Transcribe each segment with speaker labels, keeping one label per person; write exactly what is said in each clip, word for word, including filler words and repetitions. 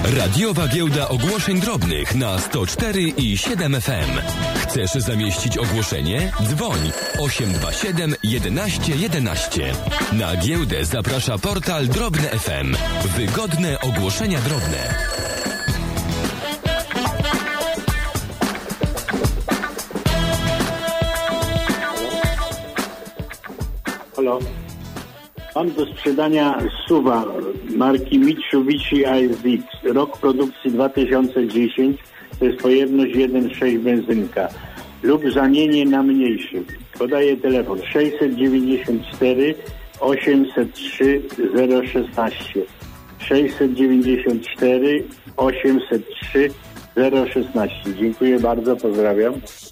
Speaker 1: Radiowa Giełda Ogłoszeń Drobnych na sto cztery i siedem F M. Chcesz zamieścić ogłoszenie? Dzwoń osiem dwa siedem jedenaście jedenaście. Na giełdę zaprasza portal Drobne F M. Wygodne ogłoszenia drobne.
Speaker 2: Halo. Mam do sprzedania suwa marki Mitsubishi A S X. Rok produkcji dwa tysiące dziesięć. To jest pojemność jeden przecinek sześć benzynka. Lub zamienię na mniejszy. Podaję telefon sześćset dziewięćdziesiąt cztery osiemset trzy zero szesnaście. sześćset dziewięćdziesiąt cztery osiemset trzy zero szesnaście. Dziękuję bardzo, pozdrawiam.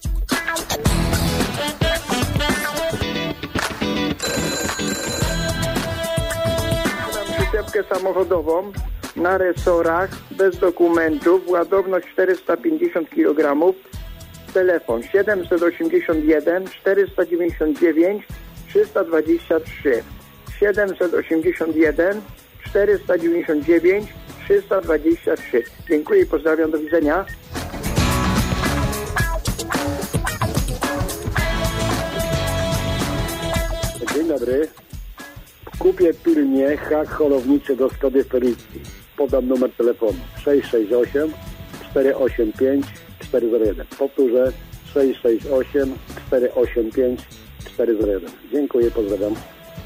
Speaker 3: Przyczepkę samochodową na resorach, bez dokumentów, ładowność czterysta pięćdziesiąt kilogramów, telefon siedemset osiemdziesiąt jeden czterysta dziewięćdziesiąt dziewięć trzysta dwadzieścia trzy, siedemset osiemdziesiąt jeden czterysta dziewięćdziesiąt dziewięć trzysta dwadzieścia trzy. Dziękuję i pozdrawiam, do widzenia.
Speaker 4: Dzień dobry. Kupię pilnie hak holowniczy do Skody Felicji. Podam numer telefonu sześć sześć osiem cztery osiem pięć cztery zero jeden. Powtórzę sześć sześć osiem cztery osiem pięć cztery zero jeden. Dziękuję, pozdrawiam.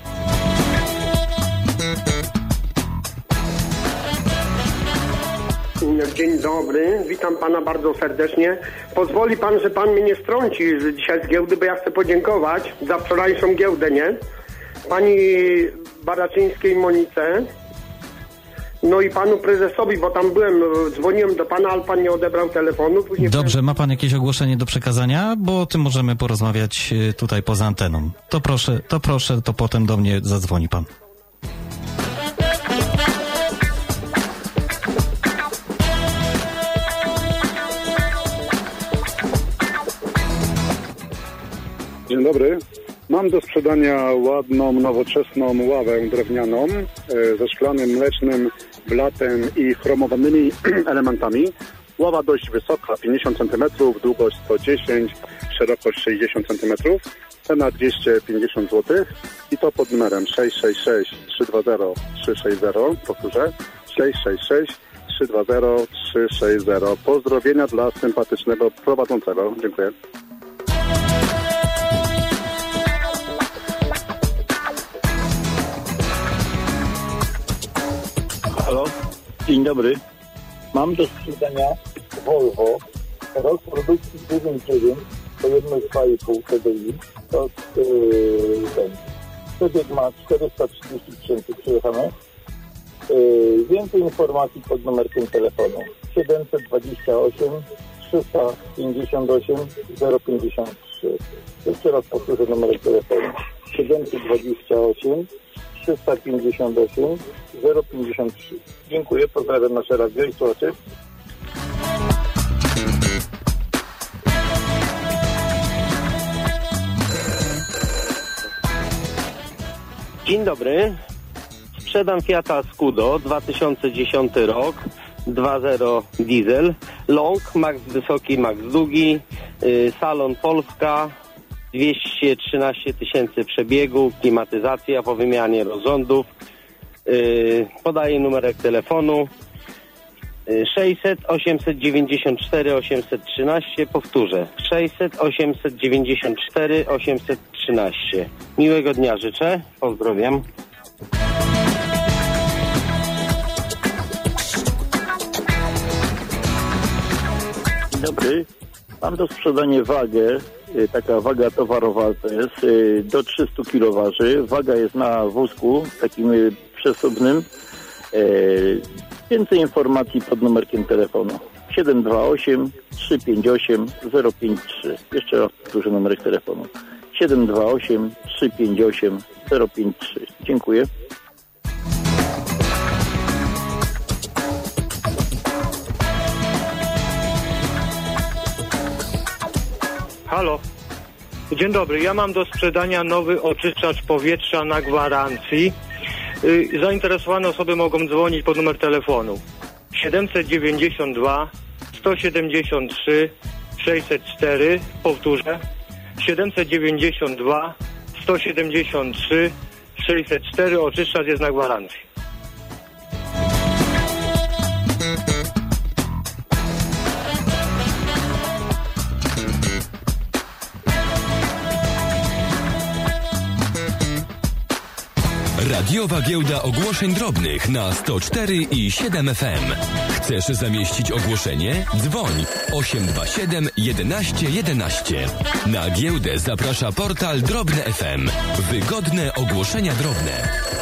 Speaker 5: Dzień dobry, witam pana bardzo serdecznie. Pozwoli pan, że pan mnie nie strąci dzisiaj z giełdy, bo ja chcę podziękować za wczorajszą giełdę, nie? Pani Baraczyńskiej Monice, no i panu prezesowi, bo tam byłem, dzwoniłem do pana, ale pan nie odebrał telefonu. Później
Speaker 6: Dobrze, ma pan jakieś ogłoszenie do przekazania? Bo o tym możemy porozmawiać tutaj poza anteną. To proszę, to proszę, to potem do mnie zadzwoni pan.
Speaker 4: Dzień dobry. Mam do sprzedania ładną, nowoczesną ławę drewnianą e, ze szklanym, mlecznym blatem i chromowanymi elementami. Ława dość wysoka, pięćdziesiąt centymetrów, długość sto dziesięć, szerokość sześćdziesiąt centymetrów. Cena dwieście pięćdziesiąt złotych i to pod numerem sześć sześć sześć trzy dwa zero trzy sześć zero. Powtórzę sześć sześć sześć trzy dwa zero trzy sześć zero. Pozdrowienia dla sympatycznego prowadzącego. Dziękuję.
Speaker 2: Halo, dzień dobry. Mam do sprzedania Volvo, rok produkcji dziewięć dziewięć, pojemność dwa i pół T D I. To yy, ten. Przebieg ma czterysta trzydzieści tysięcy przejechane. Yy, więcej informacji pod numerkiem telefonu siedemset dwadzieścia osiem trzysta pięćdziesiąt osiem zero pięćdziesiąt trzy. Jeszcze raz powtórzę numer telefonu siedemset dwadzieścia osiem trzysta pięćdziesiąt osiem zero pięćdziesiąt trzy. Dziękuję, pozdrawiam nasze radio i słuchaczy.
Speaker 7: Dzień dobry. Sprzedam Fiata Scudo, dwa tysiące dziesiąty rok, dwa zero diesel, long, max wysoki, max długi, yy, salon Polska, dwieście trzynaście tysięcy przebiegu, klimatyzacja po wymianie rozrządów. Yy, podaję numerek telefonu yy, sześćset osiemset dziewięćdziesiąt cztery osiemset trzynaście. Powtórzę sześćset osiemset dziewięćdziesiąt cztery osiemset trzynaście. Miłego dnia życzę, pozdrawiam.
Speaker 2: Dzień dobry. Mam do sprzedania wagę, taka waga towarowa to jest, do trzystu kilo waży. Waga jest na wózku takim przesuwnym. Więcej informacji pod numerkiem telefonu siedem dwa osiem trzy pięć osiem zero pięć trzy. Jeszcze raz powtórzę numerek telefonu siedem dwa osiem trzy pięć osiem zero pięć trzy. Dziękuję.
Speaker 8: Halo. Dzień dobry. Ja mam do sprzedania nowy oczyszczacz powietrza na gwarancji. Zainteresowane osoby mogą dzwonić pod numer telefonu siedemset dziewięćdziesiąt dwa sto siedemdziesiąt trzy sześćset cztery. Powtórzę. siedemset dziewięćdziesiąt dwa sto siedemdziesiąt trzy sześćset cztery. Oczyszczacz jest na gwarancji.
Speaker 1: Radiowa Giełda Ogłoszeń Drobnych na sto cztery i siedem F M. Chcesz zamieścić ogłoszenie? Dzwoń osiem dwa siedem jedenaście jedenaście. Na giełdę zaprasza portal Drobne F M. Wygodne ogłoszenia drobne.